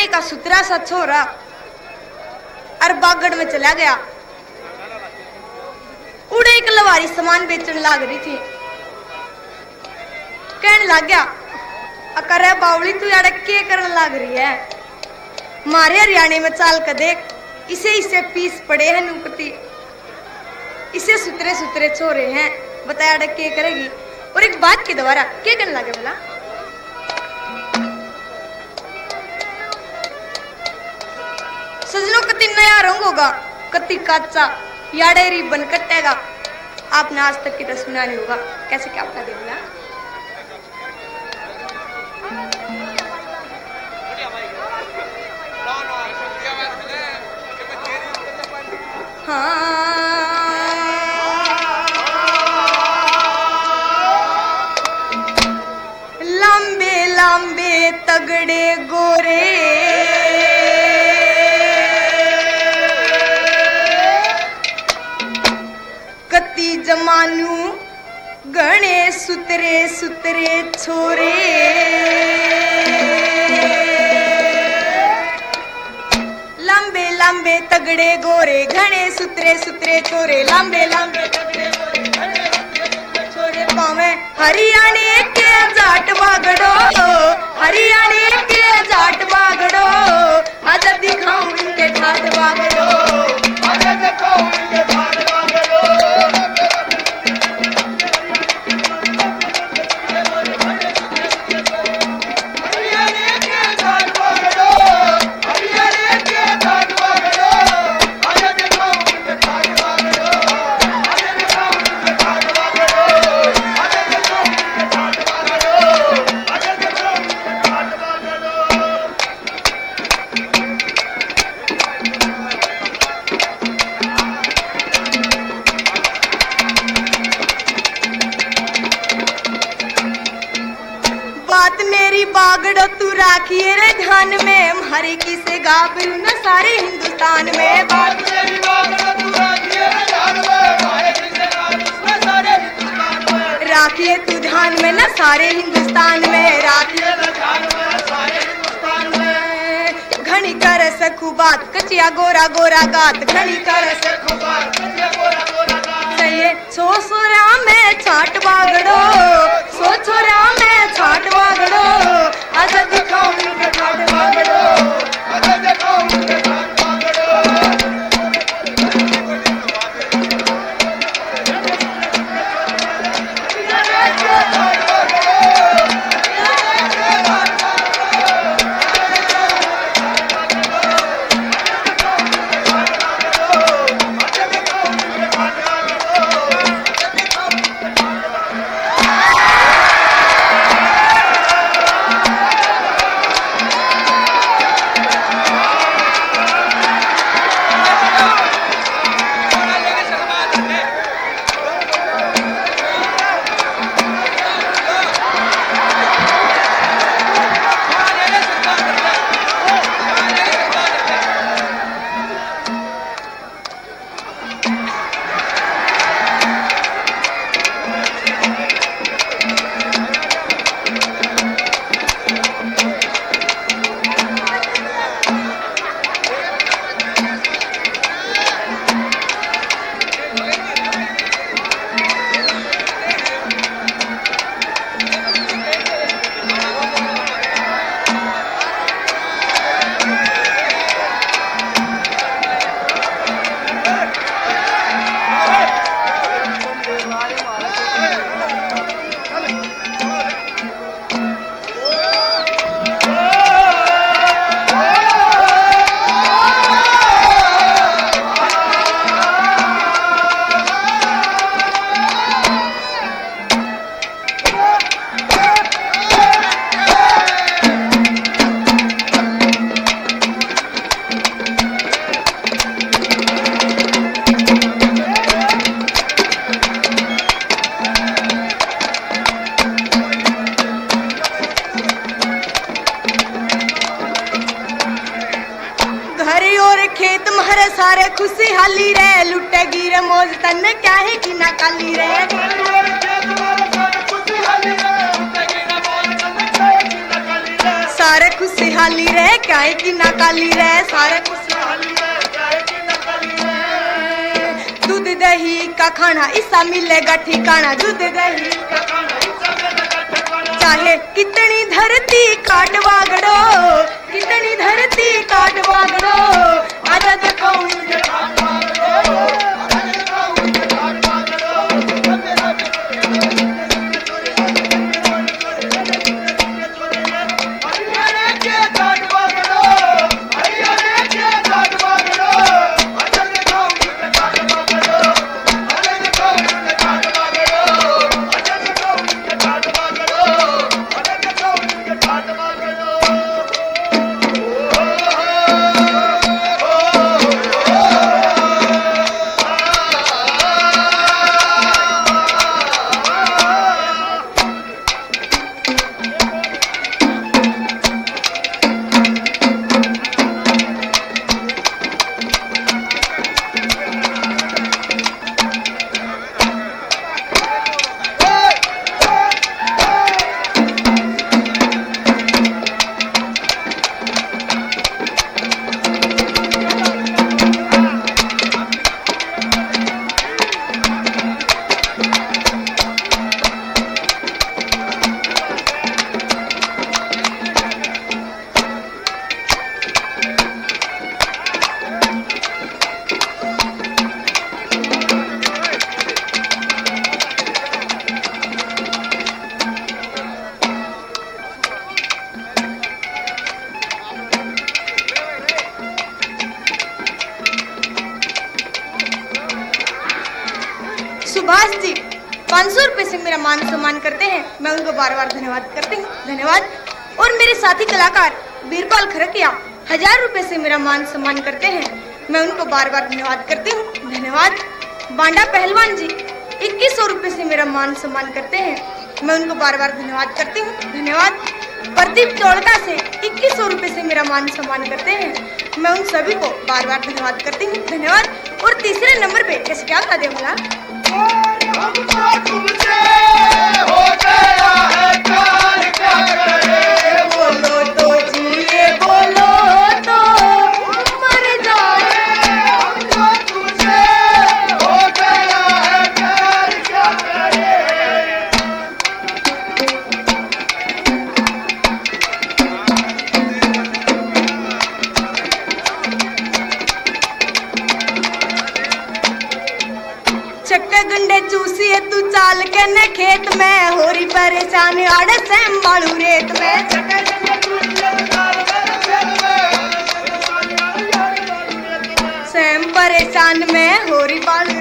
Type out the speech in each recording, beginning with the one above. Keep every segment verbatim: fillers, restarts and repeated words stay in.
गहने का सुतरा सा छोरा और बागड़ में चला गया। उड़े एक लवारी सामान बेचने लाग रही थी। कहने लग गया, अकर बावली तू यार के करने लग रही है? मारे हरियाणे में चाल कर देख, इसे इसे पीस पड़े हैं नुकती, इसे सुतरे सुतरे छोरे हैं, बताया के करेगी। और एक बात के दोबारा क्या करने लगे बोला, सजनों कति नया रंग होगा, कति काचा याडे रिबन कटेगा। आपने आज तक की तो सुना नहीं होगा, कैसे क्या बता दे बोला। लंबे लंबे तगड़े गोरे कति जमानू गणे सुतरे सुतरे छोरे। लंबे लंबे तगड़े गोरे घने सुतरे सुतरे छोरे, लंबे लंबे तगड़े गोरे घने सुतरे छोरे। पावे हरियाणे के जाट बागड़ो, हरियाणे के जाट बागड़ो, आज दिखाऊं इनके ठाट बागड़ो, आज दिखाऊं इनके ठाट बागड़ो। बागड़ो तू राखिए रे ध्यान में, हरे किसे गाबरू न सारे हिंदुस्तान में। बात मेरी बागड़ो तू राखिए रे ध्यान में, हरे किसे गाबरू न सारे हिंदुस्तान में। राखिए तू ध्यान में न सारे हिंदुस्तान में, राखिए न ध्यान में सारे हिंदुस्तान में। घनी कर सकू बात कचिया गोरा गोरा गात, घनी कर सकू बात कचिया गोरा गोरा गात। चाहिए सो सोरा में छाट बागड़ो, सो छोरा में छाट बागड़ो, आज दिखाऊं इनके ठाट बागड़ो, आज दिखाऊं इनके ठाट बागड़ो। खेत महरे सारे खुशी हाली रे, लुटेगी रे मौज तन क्या है कि ना काली रे। सारे खुशहाली रहे काहे की ना काली रहे सारे खुशहाली रहे काहे की ना काली रहे दूध दही का खाना ऐसा मिलेगा ठिकाना दूध दही का खाना ऐसा मिलेगा ठिकाना चाहे कितनी धरती काट वागड़ो कितनी धरती काट वागड़ो आजा दिखाऊं ये काट वागड़ो आजा दिखाऊं ये काट सुभाष जी पाँच सौ रुपए से मेरा मान सम्मान करते हैं, मैं उनको बार बार धन्यवाद करती हूँ, धन्यवाद। और मेरे साथी कलाकार बीरपाल खरकिया हजार रुपए से मेरा मान सम्मान करते हैं, मैं उनको बार बार धन्यवाद करती हूँ, धन्यवाद। बांडा पहलवान जी इक्कीस सौ रुपए से मेरा मान सम्मान करते हैं, मैं उनको बार बार धन्यवाद करती हूँ, धन्यवाद। प्रदीप चौड़का से इक्कीस सौ रुपए से मेरा मान सम्मान करते हैं, मैं उन सभी को बार बार धन्यवाद करती हूँ, धन्यवाद। और तीसरे नंबर पे कैसे क्या बता दे बोला तुमसे हो गया है प्यार क्या करे बोलो तो जिए बोलो तो मर जाए हमको तुमसे हो गया है प्यार क्या करे चक्का गुंडे चूसिए तू चाल के न खेत में होरी परेशान आड़े से मालू रेत में चक्का गुंडे चूसिए तू चाल के न खेत में सैम परेशान में होरी बालू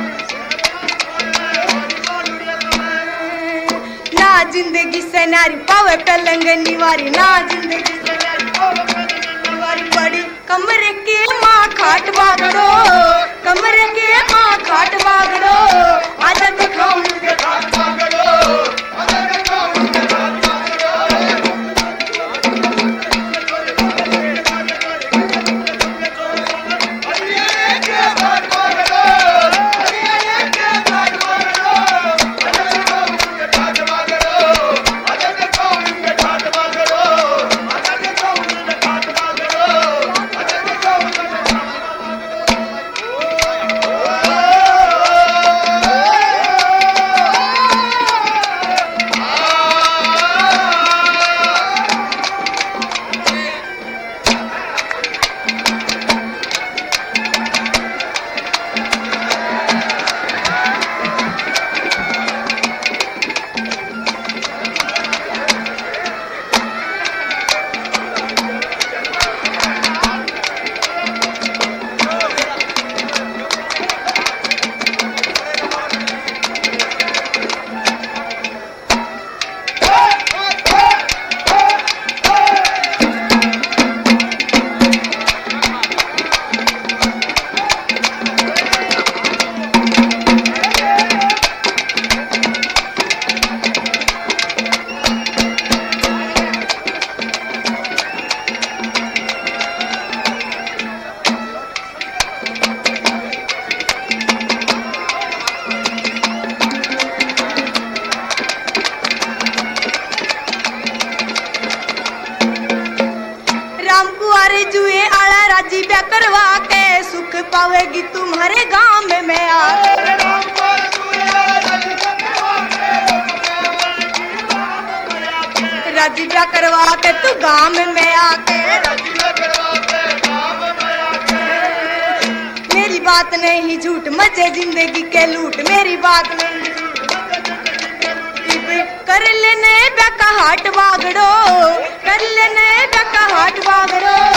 ना जिंदगी से नारी पावे पलंग निवारी ना जिंदगी से नारी पावे पलंग निवारी बड़ी कमरे के माँ खाट बागड़ो कमरे के माँ खाट बागड़ो आजा दिखाऊं के खाट बागड़ो आजा दिखाऊं के खाट बागड़ो हरियाणा के खाट बागड़ो हरियाणा के खाट बागड़ो आजा दिखाऊं के खाट बागड़ो आजा दिखाऊं के खाट बागड़ो आजा दिखाऊं के खाट बागड़ो आजा दिखाऊं के खाट बागड़ो जुए आला राजी ब्याह करवा के सुख पावेगी तुम्हारे गांव में मैं आके राजी ब्याह करवा के तू गांव में मैं आके मेरी बात नहीं झूठ मजे जिंदगी के लूट मेरी बात नहीं कर लेने ब्याह का हाट बागड़ो कर लेने ब्याह का हाट बागड़ो